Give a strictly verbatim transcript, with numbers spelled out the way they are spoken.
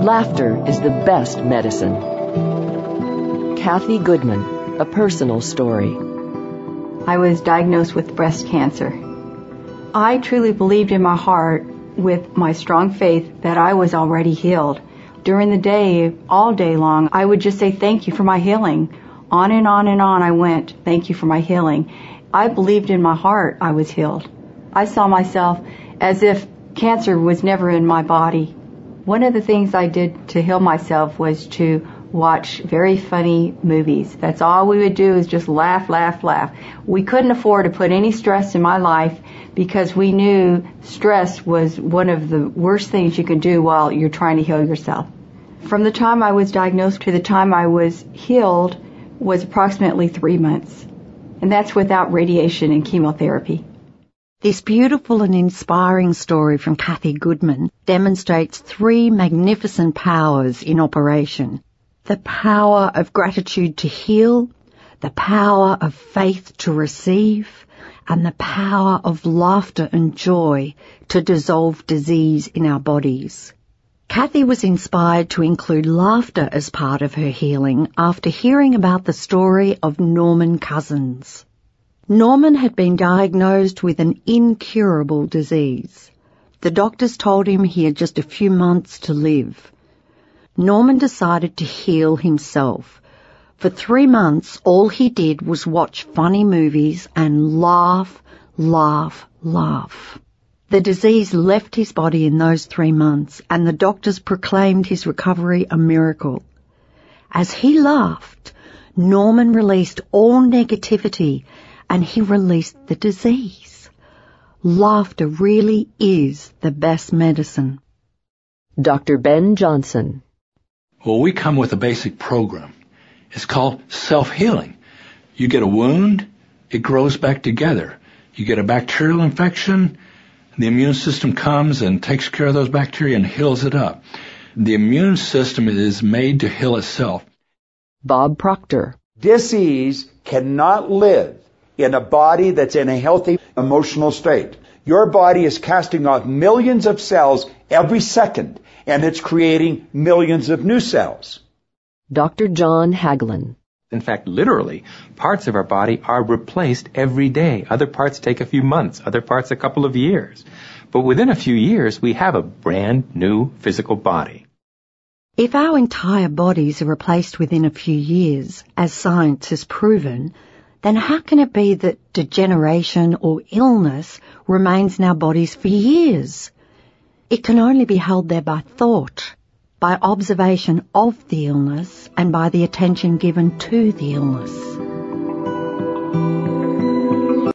Laughter is the best medicine. Kathy Goodman, a personal story. I was diagnosed with breast cancer. I truly believed in my heart, with my strong faith, that I was already healed. During the day, all day long, I would just say thank you for my healing. On and on and on I went, thank you for my healing. I believed in my heart I was healed. I saw myself as if cancer was never in my body. One of the things I did to heal myself was to watch very funny movies. That's all we would do, is just laugh, laugh, laugh. We couldn't afford to put any stress in my life because we knew stress was one of the worst things you can do while you're trying to heal yourself. From the time I was diagnosed to the time I was healed was approximately three months. And that's without radiation and chemotherapy. This beautiful and inspiring story from Kathy Goodman demonstrates three magnificent powers in operation. The power of gratitude to heal, the power of faith to receive, and the power of laughter and joy to dissolve disease in our bodies. Kathy was inspired to include laughter as part of her healing after hearing about the story of Norman Cousins. Norman had been diagnosed with an incurable disease. The doctors told him he had just a few months to live. Norman decided to heal himself. For three months, all he did was watch funny movies and laugh, laugh, laugh. The disease left his body in those three months, and the doctors proclaimed his recovery a miracle. As he laughed, Norman released all negativity, and he released the disease. Laughter really is the best medicine. Doctor Ben Johnson. Well, we come with a basic program. It's called self-healing. You get a wound, it grows back together. You get a bacterial infection, the immune system comes and takes care of those bacteria and heals it up. The immune system is made to heal itself. Bob Proctor. Disease cannot live in a body that's in a healthy emotional state. Your body is casting off millions of cells every second, and it's creating millions of new cells. Doctor John Hagelin. In fact, literally, parts of our body are replaced every day. Other parts take a few months, other parts a couple of years. But within a few years, we have a brand new physical body. If our entire bodies are replaced within a few years, as science has proven, then how can it be that degeneration or illness remains in our bodies for years? It can only be held there by thought, by observation of the illness, and by the attention given to the illness.